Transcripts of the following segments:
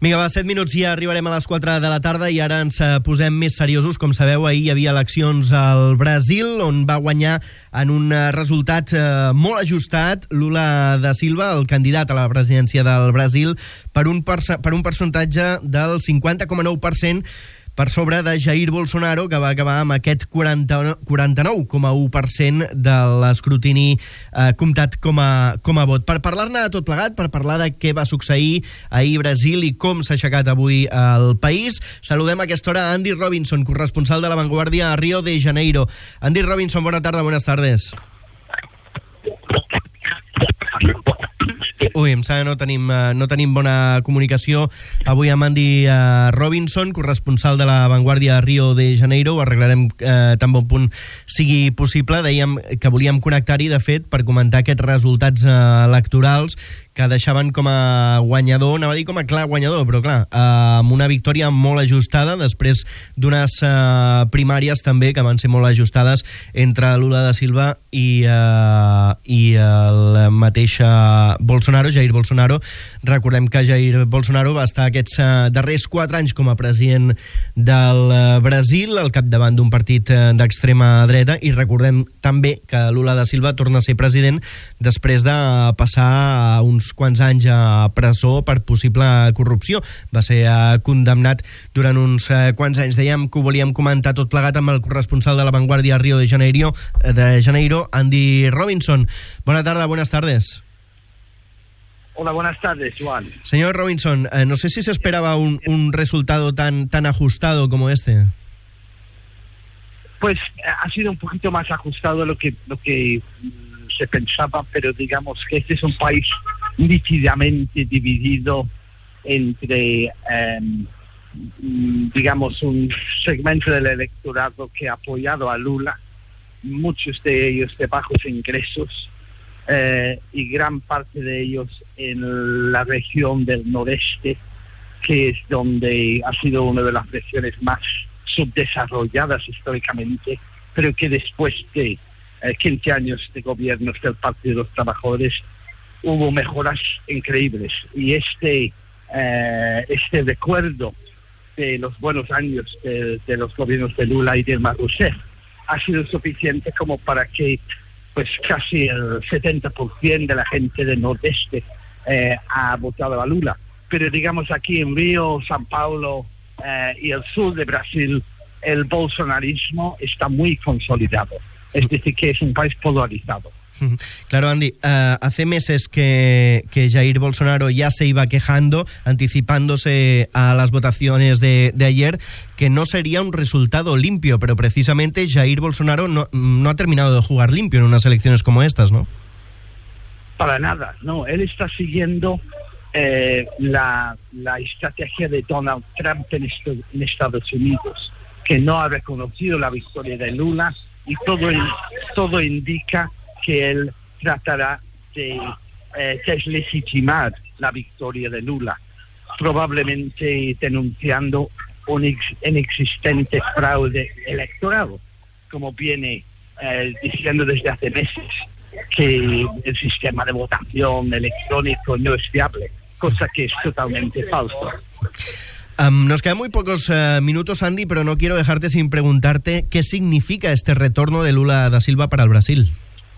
Vinga, va, 7 minuts i ja arribarem a les 4 de la tarda i ara ens posem més seriosos. Com sabeu, ahir hi havia eleccions al Brasil, on va guanyar en un resultat molt ajustat Lula da Silva, el candidat a la presidència del Brasil, per un percentatge del 50,9%, per sobre de Jair Bolsonaro, que va acabar amb aquest 49,1% de l'escrutini comptat com a vot. Per parlar-ne de tot plegat, per parlar de què va succeir ahir a Brasil i com s'ha aixecat avui el país, saludem a aquesta hora a Andy Robinson, corresponsal de La Vanguardia a Rio de Janeiro. Andy Robinson, bona tarda, buenas tardes. Ui, em sembla que no tenim bona comunicació avui amb Andy Robinson, corresponsal de La Vanguardia a Rio de Janeiro. Ho arreglarem tan bon punt sigui possible. Dèiem que volíem connectar-hi, de fet, per comentar aquests resultats electorals que deixaven com a guanyador, anava a dir com a clar guanyador, però clar, amb una victòria molt ajustada, després d'unes primàries també que van ser molt ajustades entre Lula da Silva i el mateix Bolsonaro, Jair Bolsonaro. Recordem que Jair Bolsonaro va estar aquests darrers 4 anys com a president del Brasil, al capdavant d'un partit d'extrema dreta, i recordem també que Lula da Silva torna a ser president després de passar uns quants anys a presó per possible corrupció. Va ser condemnat durant uns quants anys. Dèiem que ho volíem comentar tot plegat amb el corresponsal de La Vanguardia a Rio de Janeiro, Andy Robinson. Bona tarda, buenas tardes. Hola, buenas tardes, Juan. Señor Robinson, no sé si se esperaba un resultado tan ajustado como este. Pues ha sido un poquito más ajustado de lo que se pensaba, pero digamos que este es un país nítidamente dividido entre, digamos, un segmento del electorado que ha apoyado a Lula, muchos de ellos de bajos ingresos, y gran parte de ellos en la región del noreste, que es donde ha sido una de las regiones más subdesarrolladas históricamente, pero que después de 15 años de gobiernos del Partido de los Trabajadores hubo mejoras increíbles. Y este recuerdo de los buenos años de los gobiernos de Lula y Dilma Rousseff ha sido suficiente como para que pues casi el 70% de la gente del nordeste ha votado a Lula. Pero digamos aquí en Río, São Paulo y el sur de Brasil, el bolsonarismo está muy consolidado. Es decir, que es un país polarizado. Claro, Andy, hace meses que Jair Bolsonaro ya se iba quejando, anticipándose a las votaciones de ayer, que no sería un resultado limpio, pero precisamente Jair Bolsonaro no ha terminado de jugar limpio en unas elecciones como estas, ¿no? Para nada, no. Él está siguiendo la estrategia de Donald Trump en Estados Unidos, que no ha reconocido la victoria de Lula, y todo indica que él tratará de deslegitimar la victoria de Lula, probablemente denunciando un inexistente fraude electoral, como viene diciendo desde hace meses, que el sistema de votación electrónico no es fiable, cosa que es totalmente falso. Nos quedan muy pocos minutos, Andy, pero no quiero dejarte sin preguntarte qué significa este retorno de Lula da Silva para el Brasil.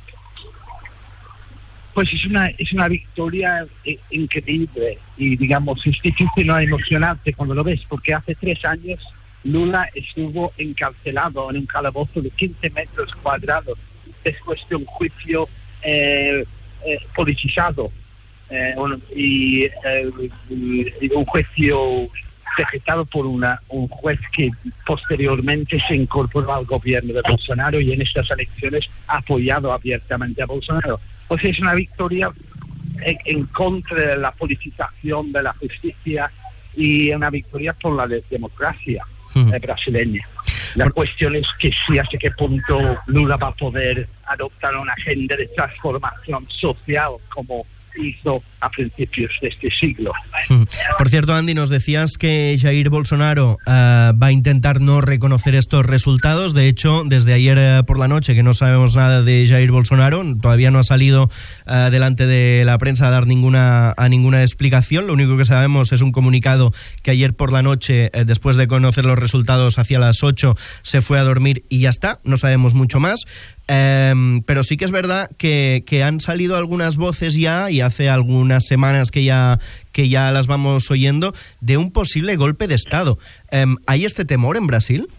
Pues es una victoria increíble y, digamos, es difícil no emocionarte cuando lo ves, porque hace 3 años Lula estuvo encarcelado en un calabozo de 15 metros cuadrados después de un juicio politizado y un juicio decretado por un juez que posteriormente se incorporó al gobierno de Bolsonaro y en estas elecciones ha apoyado abiertamente a Bolsonaro. Pues es una victoria en contra de la politización de la justicia y una victoria por la democracia brasileña. La cuestión es que sí, hasta qué punto Lula va a poder adoptar una agenda de transformación social como hizo a principios de este siglo. Por cierto, Andy, nos decías que Jair Bolsonaro va a intentar no reconocer estos resultados. De hecho, desde ayer por la noche que no sabemos nada de Jair Bolsonaro, todavía no ha salido delante de la prensa a dar ninguna explicación. Lo único que sabemos es un comunicado que ayer por la noche, después de conocer los resultados hacia las 8, se fue a dormir y ya está. No sabemos mucho más. Pero sí que es verdad que han salido algunas voces ya, y hace algunas semanas que ya las vamos oyendo, de un posible golpe de Estado. ¿Hay este temor en Brasil?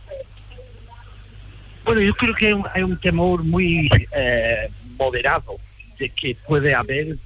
Bueno, yo creo que hay un temor muy moderado de que puede haber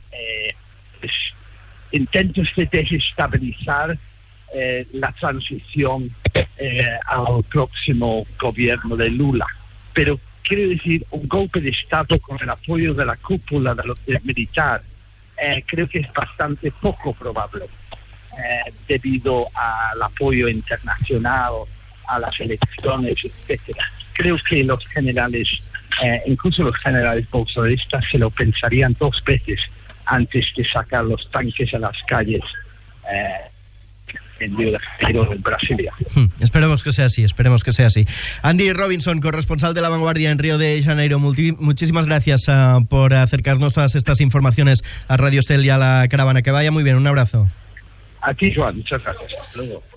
intentos de desestabilizar la transición al próximo gobierno de Lula. Pero quiero decir, un golpe de Estado con el apoyo de la cúpula del militar, creo que es bastante poco probable, debido al apoyo internacional, a las elecciones, etcétera. Creo que los generales, incluso los generales bolsonaristas, se lo pensarían 2 veces antes de sacar los tanques a las calles en Río de Janeiro, en Brasilia. Esperemos que sea así. Andy Robinson, corresponsal de La Vanguardia en Río de Janeiro, muchísimas gracias por acercarnos todas estas informaciones a Radio Estel y a La Caravana. Que vaya muy bien, un abrazo. A ti, Joan, muchas gracias. Hasta luego.